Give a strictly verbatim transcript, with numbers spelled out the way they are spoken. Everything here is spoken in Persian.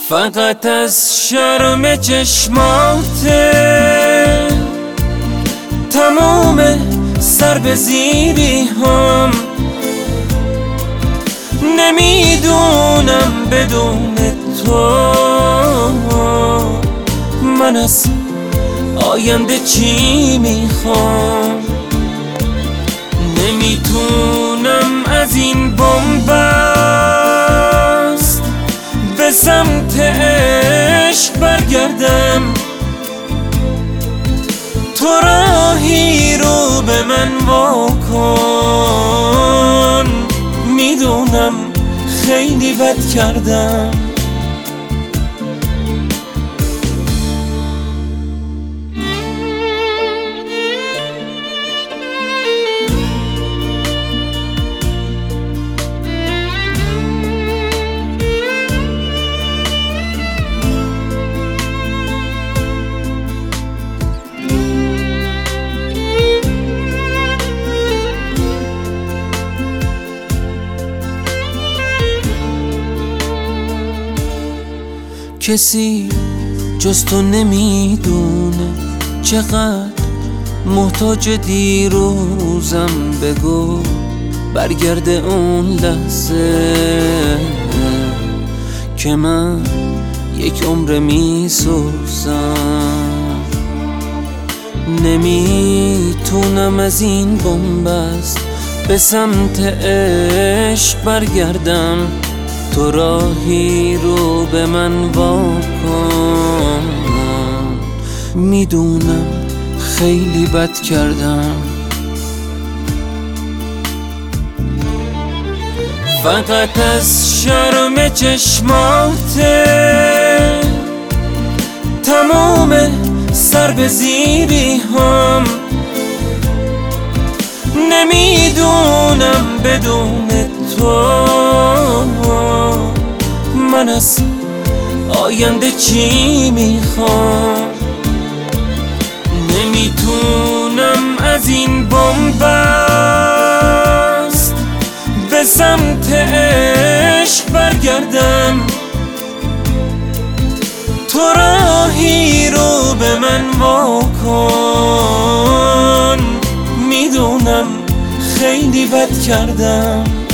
فقط از شرم چشماته تمام سر به زیری هم نمیدونم بدون تو من از آینده چی میخوام. نمیتونم از این بن‌بست به سمت عشق برگردم. تو راهی رو به من واکن، میدونم خیلی بد کردم. کسی جز تو نمیدونه چقدر محتاج دیروزم. بگو برگرده اون لحظه که من یک عمر میسوزم. نمیتونم از این بن‌بست به سمت عشق برگردم. تو راهی رو به من واکن، میدونم خیلی بد کردم. فقط از شرم چشماته تمام سر به زیری هم نمیدونم بدون تو من از آینده چی میخوام. نمیتونم از این بن‌بست به سمت عشق برگردم. تو راهی رو به من واکن، میدونم خیلی بد کردم.